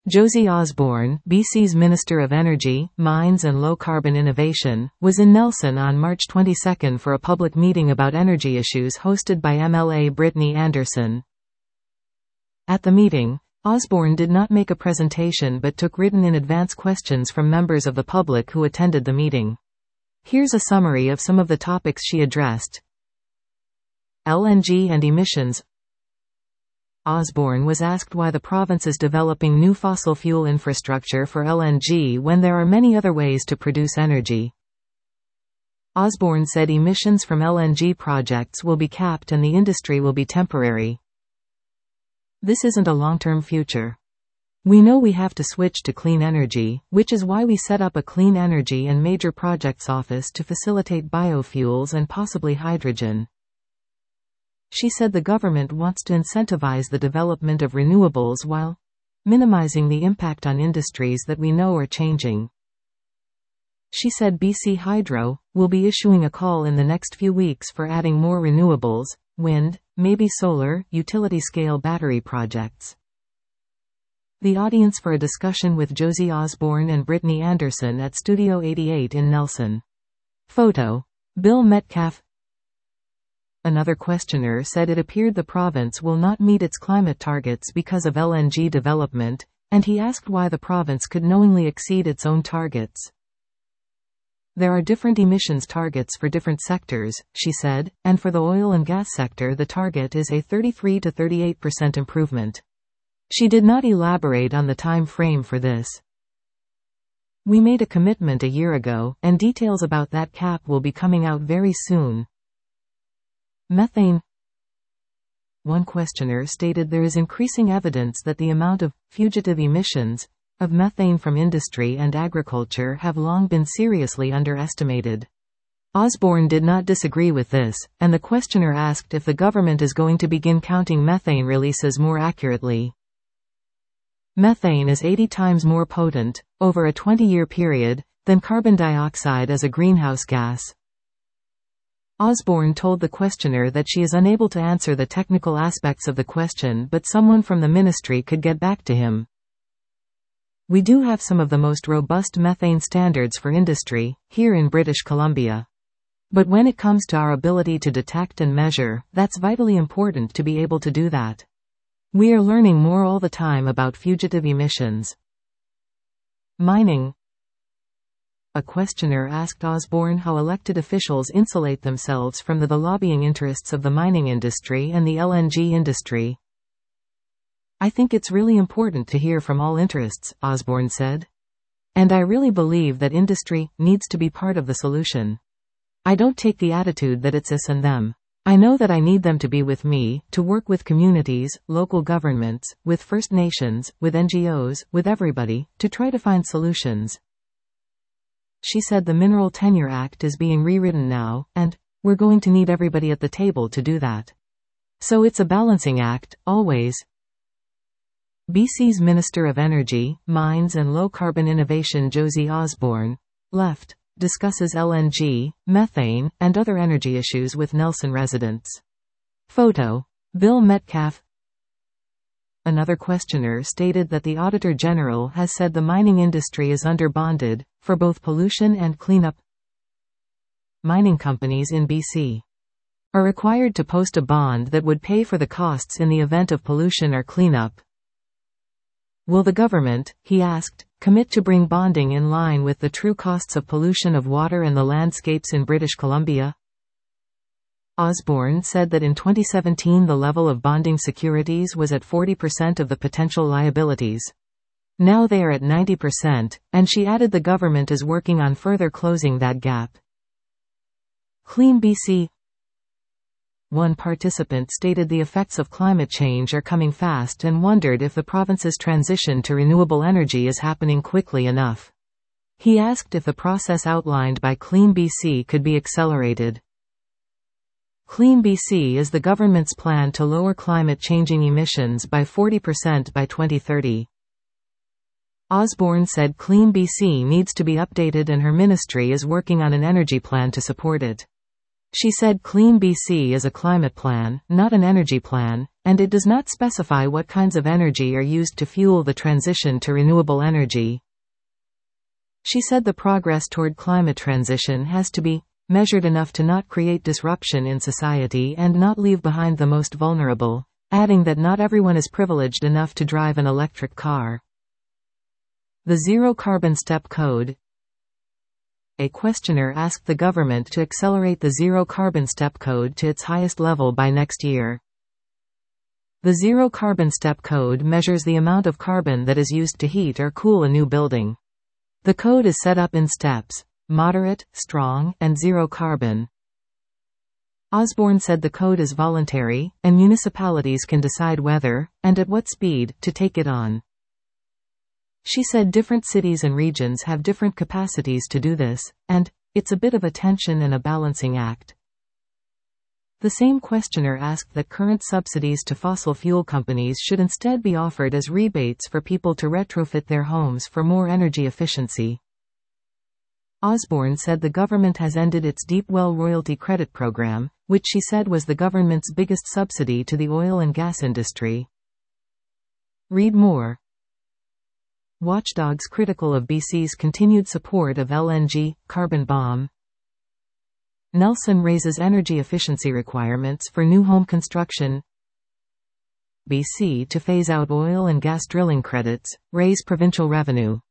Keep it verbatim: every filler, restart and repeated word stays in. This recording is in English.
Josie Osborne, B C's Minister of Energy, Mines and Low-Carbon Innovation, was in Nelson on March twenty-second for a public meeting about energy issues hosted by M L A Brittany Anderson. At the meeting, Osborne did not make a presentation but took written in advance questions from members of the public who attended the meeting. Here's a summary of some of the topics she addressed. L N G and emissions. Osborne was asked why the province is developing new fossil fuel infrastructure for L N G when there are many other ways to produce energy. Osborne said emissions from L N G projects will be capped and the industry will be temporary. This isn't a long-term future. We know we have to switch to clean energy, which is why we set up a Clean Energy and Major Projects Office to facilitate biofuels and possibly hydrogen. She said the government wants to incentivize the development of renewables while minimizing the impact on industries that we know are changing. She said B C Hydro will be issuing a call in the next few weeks for adding more renewables, wind, maybe solar, utility-scale battery projects. The audience for a discussion with Josie Osborne and Brittany Anderson at Studio eighty-eight in Nelson. Photo. Bill Metcalf. Another questioner said it appeared the province will not meet its climate targets because of L N G development, and he asked why the province could knowingly exceed its own targets. There are different emissions targets for different sectors, she said, and for the oil and gas sector the target is a thirty-three to thirty-eight percent improvement. She did not elaborate on the time frame for this. We made a commitment a year ago, and details about that cap will be coming out very soon. Methane. One questioner stated there is increasing evidence that the amount of fugitive emissions of methane from industry and agriculture have long been seriously underestimated. Osborne did not disagree with this, and the questioner asked if the government is going to begin counting methane releases more accurately. Methane is eighty times more potent, over a twenty-year period, than carbon dioxide as a greenhouse gas. Osborne told the questioner that she is unable to answer the technical aspects of the question, but someone from the ministry could get back to him. We do have some of the most robust methane standards for industry here in British Columbia. But when it comes to our ability to detect and measure, that's vitally important to be able to do that. We are learning more all the time about fugitive emissions. Mining. A questioner asked Osborne how elected officials insulate themselves from the, the lobbying interests of the mining industry and the L N G industry. I think it's really important to hear from all interests, Osborne said. And I really believe that industry needs to be part of the solution. I don't take the attitude that it's us and them. I know that I need them to be with me, to work with communities, local governments, with First Nations, with N G Os, with everybody, to try to find solutions. She said the Mineral Tenure Act is being rewritten now, and we're going to need everybody at the table to do that. So it's a balancing act, always. B C's Minister of Energy, Mines and Low-Carbon Innovation Josie Osborne, left, discusses L N G, methane, and other energy issues with Nelson residents. Photo. Bill Metcalf. Another questioner stated that the Auditor General has said the mining industry is under-bonded, for both pollution and cleanup. Mining companies in B C are required to post a bond that would pay for the costs in the event of pollution or cleanup. Will the government, he asked, commit to bring bonding in line with the true costs of pollution of water and the landscapes in British Columbia? Osborne said that in twenty seventeen the level of bonding securities was at forty percent of the potential liabilities. Now they are at ninety percent, and she added the government is working on further closing that gap. Clean B C. One participant stated the effects of climate change are coming fast and wondered if the province's transition to renewable energy is happening quickly enough. He asked if the process outlined by Clean B C could be accelerated. Clean B C is the government's plan to lower climate-changing emissions by forty percent by twenty thirty. Osborne said Clean B C needs to be updated and her ministry is working on an energy plan to support it. She said Clean B C is a climate plan, not an energy plan, and it does not specify what kinds of energy are used to fuel the transition to renewable energy. She said the progress toward climate transition has to be measured enough to not create disruption in society and not leave behind the most vulnerable, adding that not everyone is privileged enough to drive an electric car. The Zero Carbon Step Code. A questioner asked the government to accelerate the Zero Carbon Step Code to its highest level by next year. The Zero Carbon Step Code measures the amount of carbon that is used to heat or cool a new building. The code is set up in steps: moderate, strong, and zero carbon. Osborne said the code is voluntary, and municipalities can decide whether, and at what speed, to take it on. She said different cities and regions have different capacities to do this, and it's a bit of a tension and a balancing act. The same questioner asked that current subsidies to fossil fuel companies should instead be offered as rebates for people to retrofit their homes for more energy efficiency. Osborne said the government has ended its Deep Well Royalty Credit Program, which she said was the government's biggest subsidy to the oil and gas industry. Read more. Watchdogs critical of B C's continued support of L N G, carbon bomb. Nelson raises energy efficiency requirements for new home construction. B C to phase out oil and gas drilling credits, raise provincial revenue.